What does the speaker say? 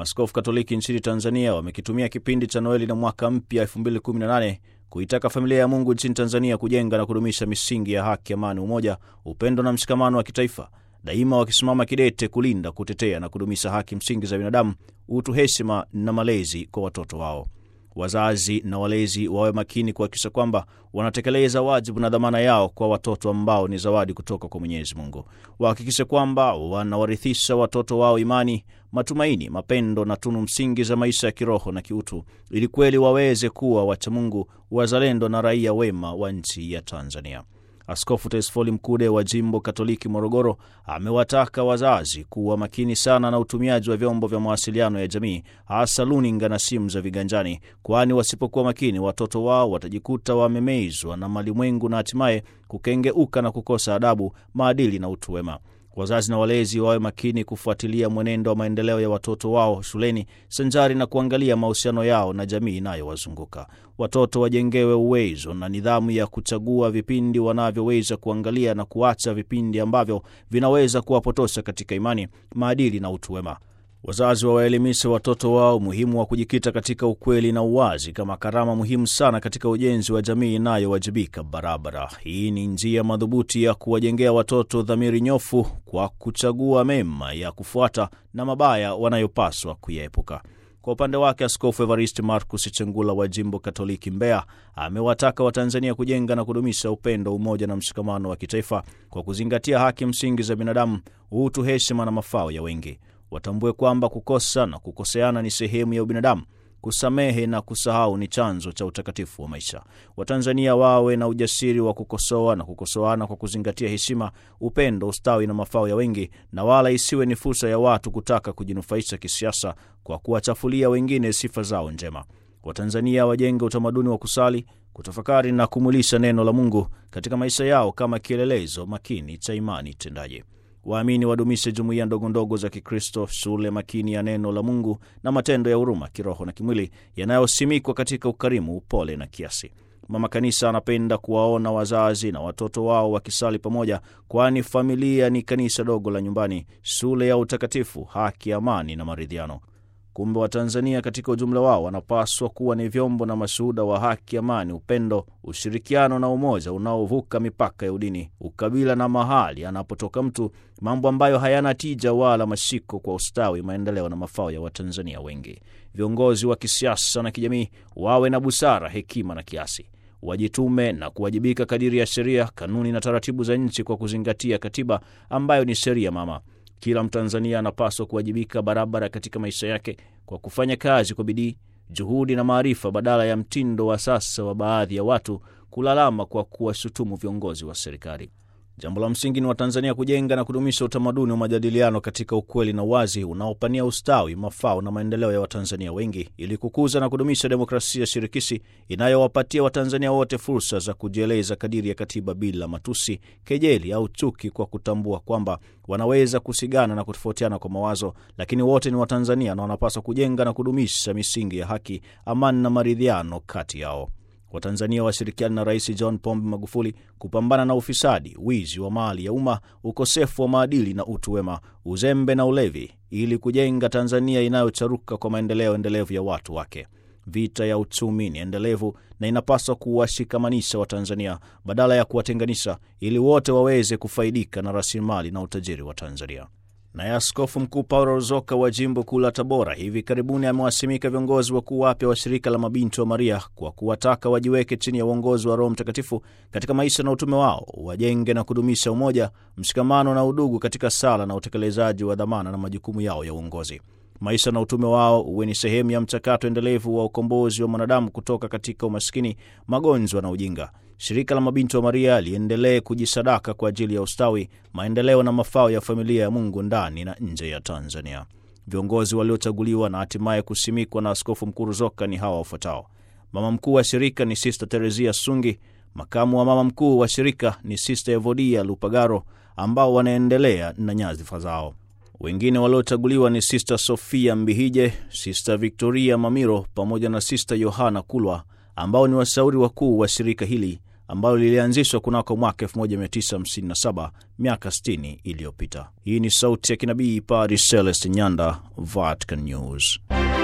Maaskofu Katoliki nchini Tanzania wamekitumia kipindi cha Noeli na mwaka mpya 2018 kuitaka familia ya Mungu nchini Tanzania kujenga na kudumisha misingi ya haki, amani, umoja, upendo na mshikamano wa kitaifa, daima wakisimama kidete kulinda, kutetea na kudumisha haki msingi za binadamu, utu, heshima na malezi kwa watoto wao. Wazazi na walezi wawe makini kuhakikisha kwamba wanatekeleza wajibu na dhamana yao kwa watoto ambao ni zawadi kutoka kwa Mwenyezi Mungu. Wahakikishe kwamba wanawarithisha watoto wao imani, matumaini, mapendo na tunu msingi za maisha ya kiroho na kiutu, ili kweli waweze kuwa wacha Mungu, wazalendo na raia wema wa nchi ya Tanzania. Askofu Tesfoli Mkude wa Jimbo Katoliki Morogoro amewataka wazazi kuwa makini sana na utumiaji wa vyombo vya mawasiliano ya jamii, hasa luninga na simu za viganjani, kwani wasipokuwa makini watoto wao watajikuta wamemezwa na malimwengu na hatimaye kukengeuka na kukosa adabu, maadili na utu wema. Wazazi na walezi wawe makini kufuatilia mwenendo wa maendeleo ya watoto wao shuleni, sanjari na kuangalia mahusiano yao na jamii inayowazunguka. Watoto wajengewe uwezo na nidhamu ya kuchagua vipindi wanavyoweza kuangalia na kuacha vipindi ambavyo vinaweza kuwapotosha katika imani, maadili na utu wema. Wazazi wawaelimishe watoto wao muhimu wa kujikita katika ukweli na uwazi kama karama muhimu sana katika ujenzi wa jamii inayowajibika barabara. Hii ni njia madhubuti ya kuwajengea watoto dhamiri nyofu kwa kuchagua mema ya kufuata na mabaya wanayopaswa kuyaepuka. Kwa upande wake, Askofu Evarist Marcus Chengula wa Jimbo Katoliki Mbeya amewataka Watanzania kujenga na kudumisha upendo, umoja na mshikamano wa kitaifa kwa kuzingatia haki msingi za binadamu, utu, heshima na mafao ya wengi. Watambue kwamba kukosa na kukoseana ni sehemu ya ubinadamu. Kusamehe na kusahau ni chanzo cha utakatifu wa maisha. Watanzania wawe na ujasiri wa kukosoa na kukosoana kwa kuzingatia heshima, upendo, ustawi na mafao ya wengi, na wala isiwe ni fursa ya watu kutaka kujinufaisha kisiasa kwa kuwachafulia wengine sifa zao njema. Watanzania wajenge utamaduni wa kusali, kutafakari na kumulisha neno la Mungu katika maisha yao kama kielelezo makini cha imani tendaji. Waamini wadumishe jumuiya ndogo za Kikristo, shule makini ya neno la Mungu na matendo ya huruma kiroho na kimwili yanayosimikwa katika ukarimu, upole na kiasi. Mama Kanisa anapenda kuwaona wazazi na watoto wao wakisali pamoja, kwani familia ni kanisa dogo la nyumbani, shule ya utakatifu, haki, amani na maridhiano. Kumbe Watanzania katika ujumla wao wanapaswa kuwa ni vyombo na mashuhuda wa haki, amani, upendo, ushirikiano na umoja unaovuka mipaka ya udini, ukabila na mahali anapotoka mtu, mambo ambayo hayana tija wala mashiko kwa ustawi, maendeleo na mafao ya Watanzania wengi. Viongozi wa kisiasa na kijamii wawe na busara, hekima na kiasi. Wajitume na kuwajibika kadiri ya sheria, kanuni na taratibu za nchi kwa kuzingatia katiba ambayo ni sheria mama. Kila Mtanzania anapaswa kuwajibika barabara katika maisha yake kwa kufanya kazi kwa bidii, juhudi na maarifa, badala ya mtindo wa sasa wa baadhi ya watu kulalama kwa kuwashutumu viongozi wa serikali. Jambo la msingi ni Watanzania kujenga na kudumisha utamaduni wa majadiliano katika ukweli na uwazi unaopania ustawi, mafao na maendeleo ya Watanzania wengi, ili kukuza na kudumisha demokrasia shirikishi inayowapatia Watanzania wote fursa za kujieleza kadiri ya katiba bila matusi, kejeli au chuki, kwa kutambua kwamba wanaweza kusigana na kutofautiana kwa mawazo, lakini wote ni Watanzania na wanapaswa kujenga na kudumisha misingi ya haki, amani na maridhiano kati yao. Watanzania washirikiana na Rais John Pombe Magufuli kupambana na ufisadi, wizi wa mali ya umma, ukosefu wa maadili na utu wema, uzembe na ulevi, ili kujenga Tanzania inayocharuka kwa maendeleo endelevu ya watu wake. Vita ya uchumi ni endelevu na inapaswa kuwashikamanisha Watanzania badala ya kuwatenganisha, ili wote waweze kufaidika na rasilimali na utajiri wa Tanzania. Naye Askofu Mkuu Paulo Ruzoka wa Jimbo Kuu la Tabora hivi karibuni amewasimika viongozi wakuu wapya wa shirika la Mabinti wa Maria kwa kuwataka wajiweke chini ya uongozi wa Roho Mtakatifu katika maisha na utume wao, wajenge na kudumisha umoja, mshikamano na udugu katika sala na utekelezaji wa dhamana na majukumu yao ya uongozi. Maisha na utume wao uwe ni sehemu ya mchakato endelevu wa ukombozi wa mwanadamu kutoka katika umaskini, magonjwa na ujinga. Shirika la Mabinti wa Maria liendelee kujisadaka kwa ajili ya ustawi, maendeleo na mafao ya familia ya Mungu ndani na nje ya Tanzania. Viongozi waliochaguliwa na hatimaye kusimikwa na Askofu Mkuu Ruzoka ni hawa wafuatao. Mama mkuu wa shirika ni Sister Terezia Sungi. Makamu wa mama mkuu wa shirika ni Sister Evodia Lupagaro, ambao wanaendelea na nyadhifa zao. Wengine waliochaguliwa ni Sister Sofia Mbihije, Sister Victoria Mamiro pamoja na Sister Yohana Kulwa, ambao ni washauri wakuu wa shirika hili, ambalo lilianzishwa kunako mwaka 1957, miaka 60 iliyopita. Hii ni sauti ya kinabii Padre Celeste Nyanda, Vatican News.